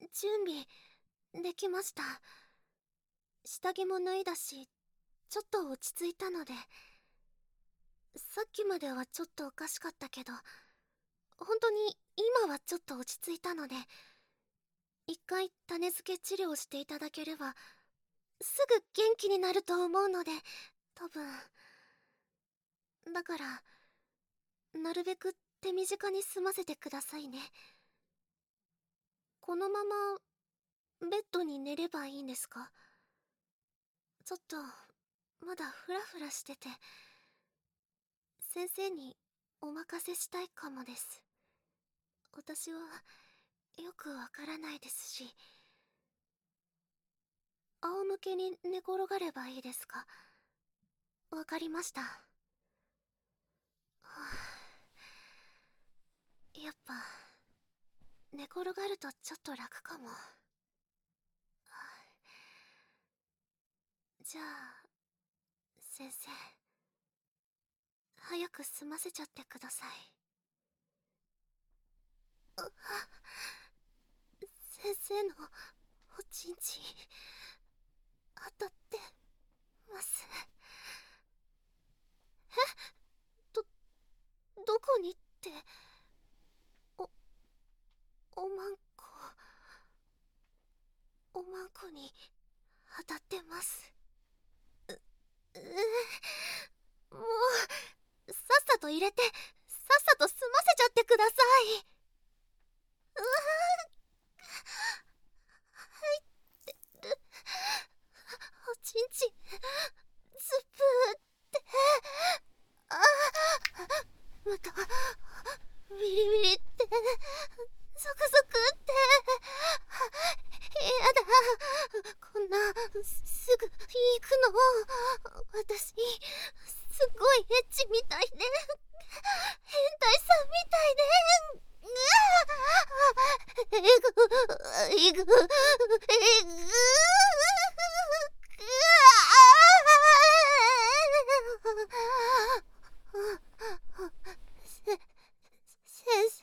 準備できました。下着も脱いだし、ちょっと落ち着いたので。さっきまではちょっとおかしかったけど、本当に今はちょっと落ち着いたので、一回種付け治療していただければすぐ元気になると思うので、多分。だからなるべく手短に済ませてくださいね。このままベッドに寝ればいいんですか？ちょっとまだフラフラしてて、先生にお任せしたいかもです。私はよくわからないですし。仰向けに寝転がればいいですか？わかりました。はあ、やっぱ寝転がるとちょっと楽かも。はあ、じゃあ先生、早く済ませちゃってください。先生のおちんちん当たってます。え、どこにって。おまんこ、おまんこに当たってます。もうさっさと入れて、さっさと済ませちゃってください。入ってる。おちんちんズプーって。ああ、またビリビリってゾクゾクって。やだ、こんなすぐ行くの。私すごいエッチみたいで、変態さんみたいで。えぐえぐえぐ先生、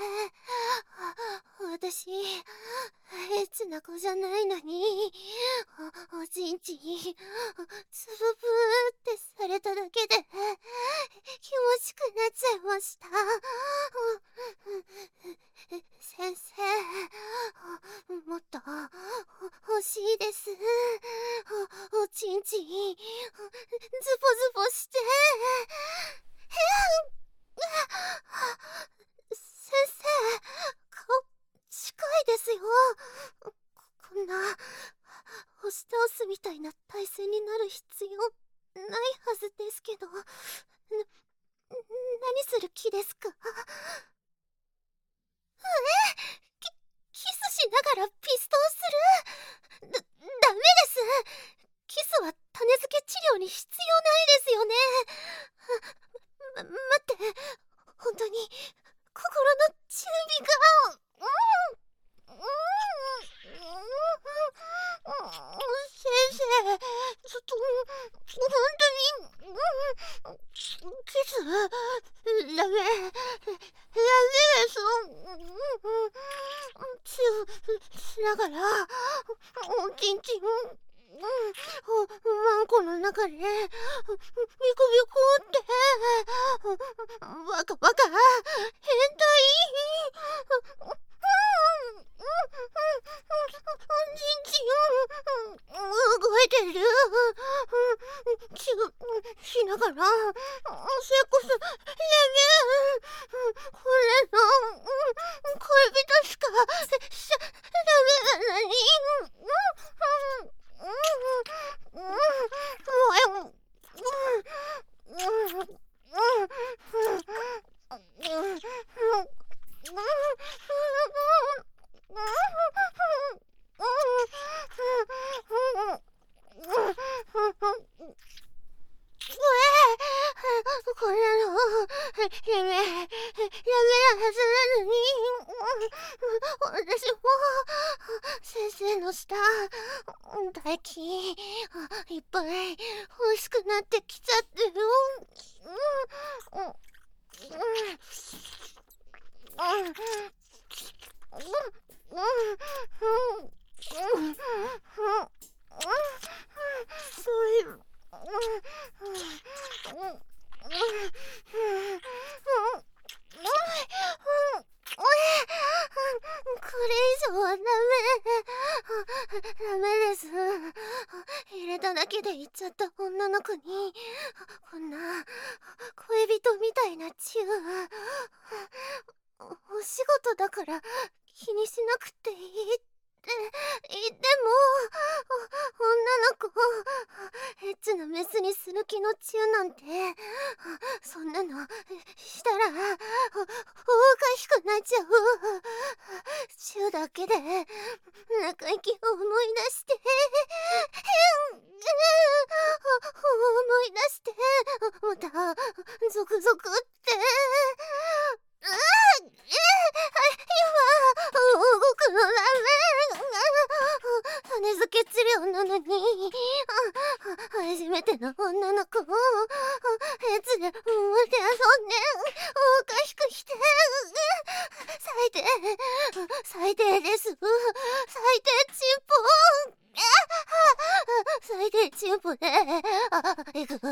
私エッチな子じゃないのに、おちんちんつぶぶーってされただけで気持ちくなっちゃいました。先生、もっと欲しいです。おちんちんズボズボして。先生、顔近いですよ。こんな押し倒すみたいな体勢になる必要ないはずですけど。何する気ですか？キスしながらピストンする。ダメです。キスは種付け治療に必要ないですよね。待って、本当に心の準備が。先生、ちょっと本当にキスダメです。チューしながらおちんちんマンコの中でビクビクってバカバカ変態。おちんちん動いてる。チューしながらセックスダメ。これの恋人しかしちゃダメなのに。これのやめなはずなのに。私も先生の舌唾液いっぱい欲しくなってきちゃってる。 以上はダメ。ダメです。入れただけで行っちゃった女の子にこんな恋人みたいなチュー。お仕事だから気にしなくていいって言っても、女の子エッチなメスにする気のチューなんて、そんなのしたらおかしくなっちゃう。チューだけで中息を思い出して思い出してまたゾクゾクって今動くのダメ。種付け治療なのに初めての女の子をエツで思って遊んでおかしくして最低最低です。最低チンポ。最低チンポでえぐえぐ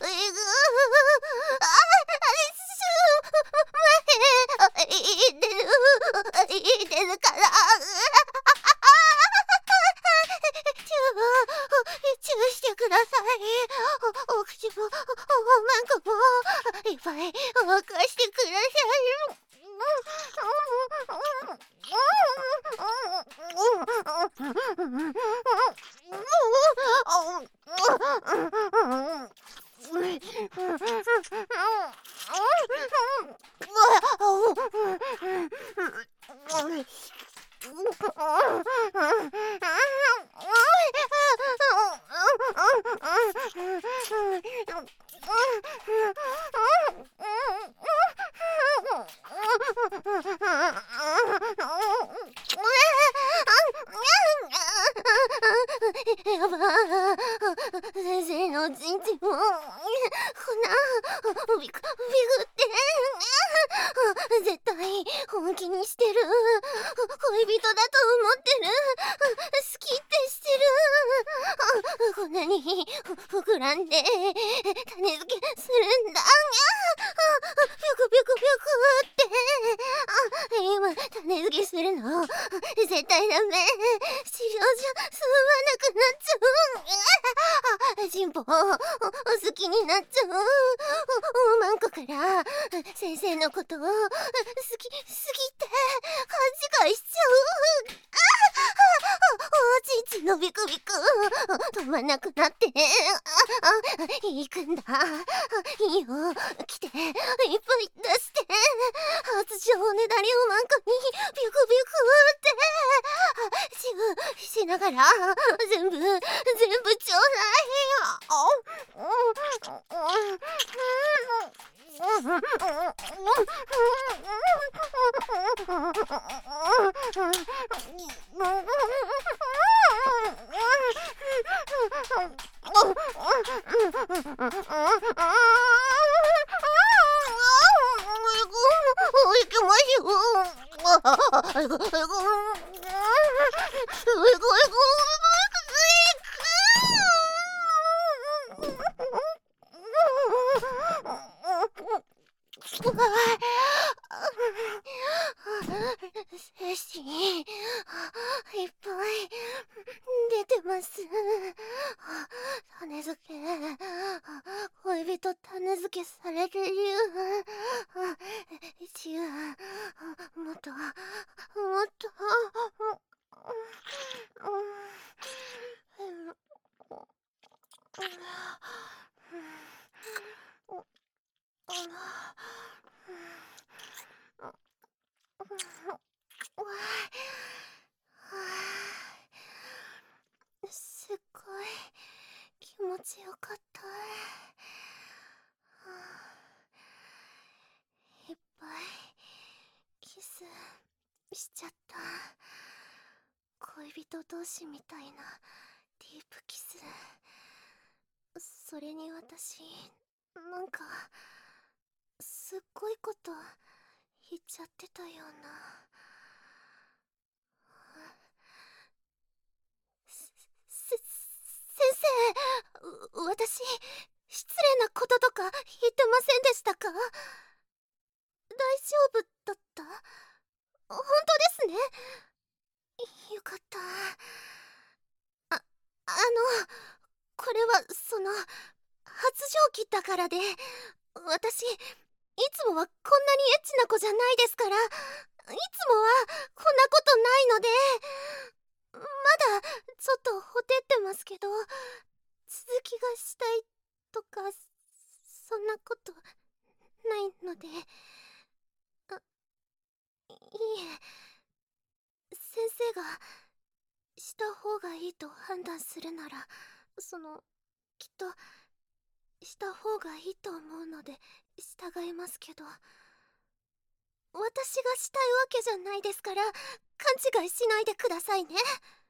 言ってるからチューしてください。お口もおまんこもいっぱい沸かしてください。やば先生のちんちんもこんなビクって絶対本気にしてる。恋人だと思ってる。好きってしてる。こんなに膨らんで種付けするんだ。ぴょくぴょくぴょくって今種付けするの絶対ダメ。治療じゃ済まなくなっちゃう。チンポ好きになっちゃう。おまんこから先生のことを好きって勘違いしちゃう。おちんちんのビクビク止まんなくなって行くんだ。いいよ来ていっぱい出して発情ねだりおまんこにビクビクってチューしながら全部ちょうだい。いけます精子いっぱい出てます。種付け恋人種付けされてる。チューもっとすっごい気持ちよかった。いっぱいキスしちゃった。恋人同士みたいなディープキス。それに私なんかすっごいこと言っちゃってたような。 こととか言ってませんでしたか？大丈夫だった？本当ですね。よかった。これは発情期だからで、私いつもはこんなにエッチな子じゃないですから、いつもはこんなことないので、まだちょっとほてってますけど、続きがしたいとかそんなことないので。いえ、先生がした方がいいと判断するなら、きっとした方がいいと思うので従いますけど、私がしたいわけじゃないですから勘違いしないでくださいね。